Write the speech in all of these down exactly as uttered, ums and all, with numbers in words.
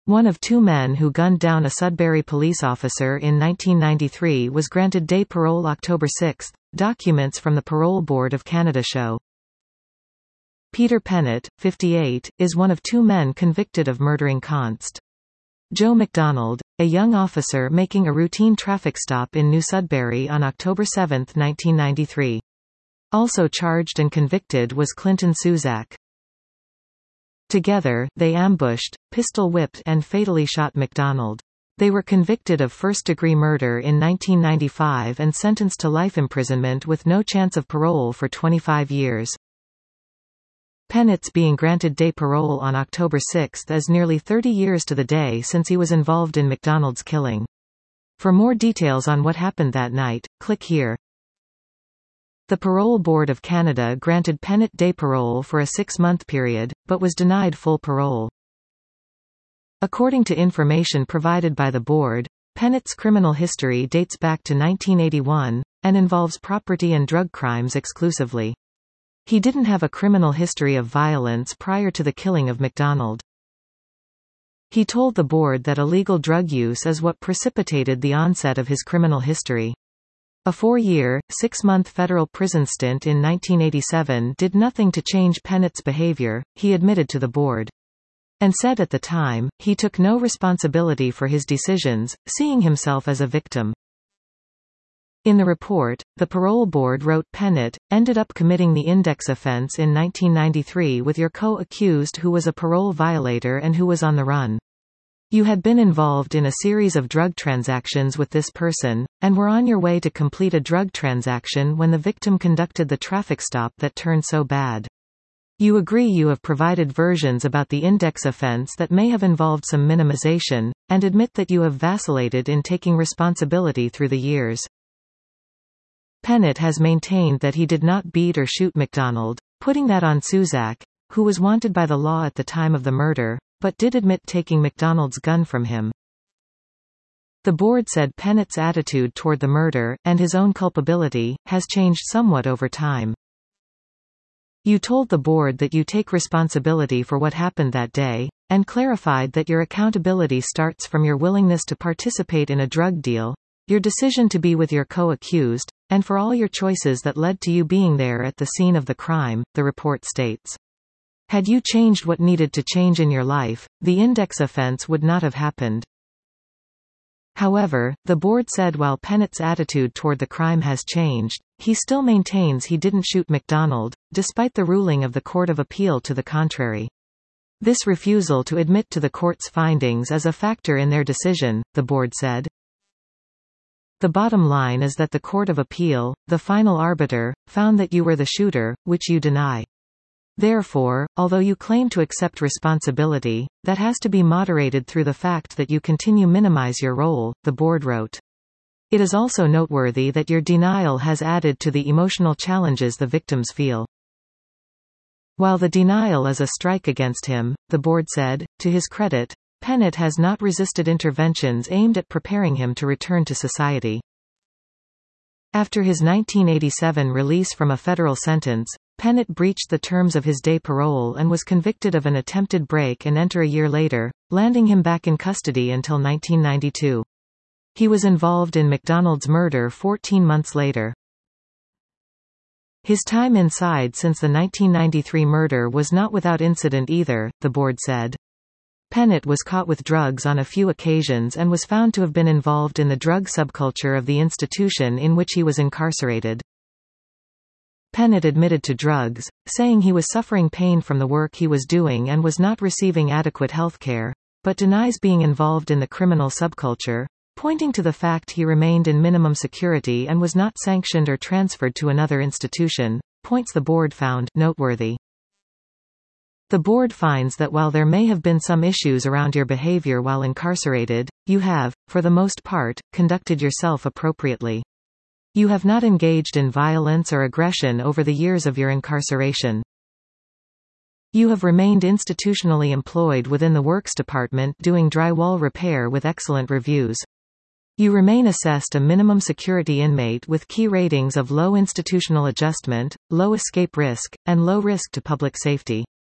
one of two men who gunned down a Sudbury police officer in nineteen ninety-three, was granted day parole October sixth, documents from the Parole Board of Canada show. Peter Pennett, fifty-eight, is one of two men convicted of murdering Const. Joe McDonald, a young officer making a routine traffic stop in New Sudbury on October seventh, nineteen ninety-three. Also charged and convicted was Clinton Suzak. Together, they ambushed, pistol-whipped and fatally shot McDonald. They were convicted of first-degree murder in nineteen ninety-five and sentenced to life imprisonment with no chance of parole for twenty-five years. Pennett's being granted day parole on October sixth is nearly thirty years to the day since he was involved in McDonald's killing. For more details on what happened that night, click here. The Parole Board of Canada granted Pennett day parole for a six-month period, but was denied full parole. According to information provided by the board, Pennett's criminal history dates back to nineteen eighty-one, and involves property and drug crimes exclusively. He didn't have a criminal history of violence prior to the killing of McDonald. He told the board that illegal drug use is what precipitated the onset of his criminal history. A four-year, six-month federal prison stint in nineteen eighty-seven did nothing to change Pennett's behavior, he admitted to the board. And said at the time, he took no responsibility for his decisions, seeing himself as a victim. In the report, the parole board wrote Pennett ended up committing the index offense in nineteen ninety-three with your co-accused who was a parole violator and who was on the run. You had been involved in a series of drug transactions with this person, and were on your way to complete a drug transaction when the victim conducted the traffic stop that turned so bad. You agree you have provided versions about the index offense that may have involved some minimization, and admit that you have vacillated in taking responsibility through the years. Pennett has maintained that he did not beat or shoot McDonald, putting that on Suzak, who was wanted by the law at the time of the murder, but did admit taking McDonald's gun from him. The board said Pennett's attitude toward the murder, and his own culpability, has changed somewhat over time. You told the board that you take responsibility for what happened that day, and clarified that your accountability starts from your willingness to participate in a drug deal, your decision to be with your co-accused, and for all your choices that led to you being there at the scene of the crime, the report states. Had you changed what needed to change in your life, the index offense would not have happened. However, the board said while Pennett's attitude toward the crime has changed, he still maintains he didn't shoot McDonald, despite the ruling of the Court of Appeal to the contrary. This refusal to admit to the court's findings is a factor in their decision, the board said. The bottom line is that the Court of Appeal, the final arbiter, found that you were the shooter, which you deny. Therefore, although you claim to accept responsibility, that has to be moderated through the fact that you continue minimize your role, the board wrote. It is also noteworthy that your denial has added to the emotional challenges the victims feel. While the denial is a strike against him, the board said, to his credit, Pennett has not resisted interventions aimed at preparing him to return to society. After his nineteen eighty-seven release from a federal sentence, Pennett breached the terms of his day parole and was convicted of an attempted break and enter a year later, landing him back in custody until nineteen ninety-two. He was involved in McDonald's murder fourteen months later. His time inside since the nineteen ninety-three murder was not without incident either, the board said. Pennett was caught with drugs on a few occasions and was found to have been involved in the drug subculture of the institution in which he was incarcerated. Pennett admitted to drugs, saying he was suffering pain from the work he was doing and was not receiving adequate health care, but denies being involved in the criminal subculture, pointing to the fact he remained in minimum security and was not sanctioned or transferred to another institution, points the board found noteworthy. The board finds that while there may have been some issues around your behavior while incarcerated, you have, for the most part, conducted yourself appropriately. You have not engaged in violence or aggression over the years of your incarceration. You have remained institutionally employed within the Works Department doing drywall repair with excellent reviews. You remain assessed a minimum security inmate with key ratings of low institutional adjustment, low escape risk, and low risk to public safety.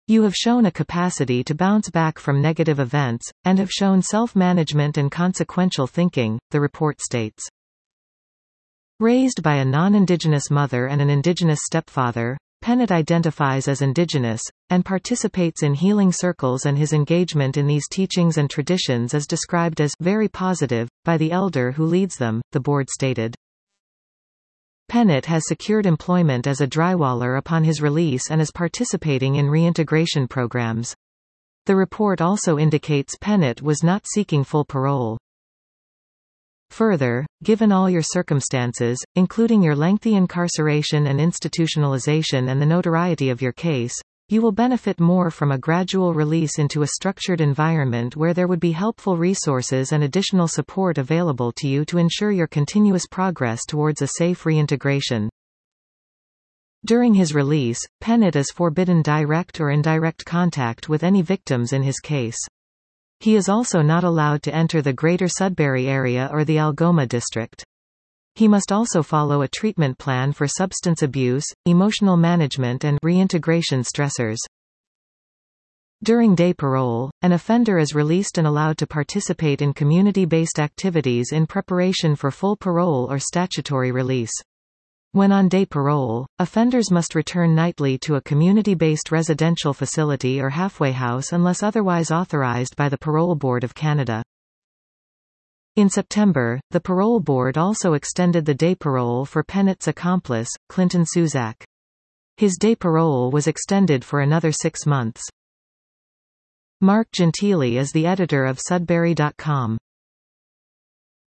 You have shown a capacity to bounce back from negative events, and have shown self-management and consequential thinking, the report states. Raised by a non-Indigenous mother and an Indigenous stepfather, Pennant identifies as Indigenous, and participates in healing circles, and his engagement in these teachings and traditions is described as very positive by the elder who leads them, the board stated. Pennant has secured employment as a drywaller upon his release and is participating in reintegration programs. The report also indicates Pennant was not seeking full parole. Further, given all your circumstances, including your lengthy incarceration and institutionalization and the notoriety of your case, you will benefit more from a gradual release into a structured environment where there would be helpful resources and additional support available to you to ensure your continuous progress towards a safe reintegration. During his release, Pennant is forbidden direct or indirect contact with any victims in his case. He is also not allowed to enter the Greater Sudbury area or the Algoma district. He must also follow a treatment plan for substance abuse, emotional management and reintegration stressors. During day parole, an offender is released and allowed to participate in community-based activities in preparation for full parole or statutory release. When on day parole, offenders must return nightly to a community-based residential facility or halfway house unless otherwise authorized by the Parole Board of Canada. In September, the Parole Board also extended the day parole for Pennant's accomplice, Clinton Suzak. His day parole was extended for another six months. Mark Gentili is the editor of Sudbury dot com.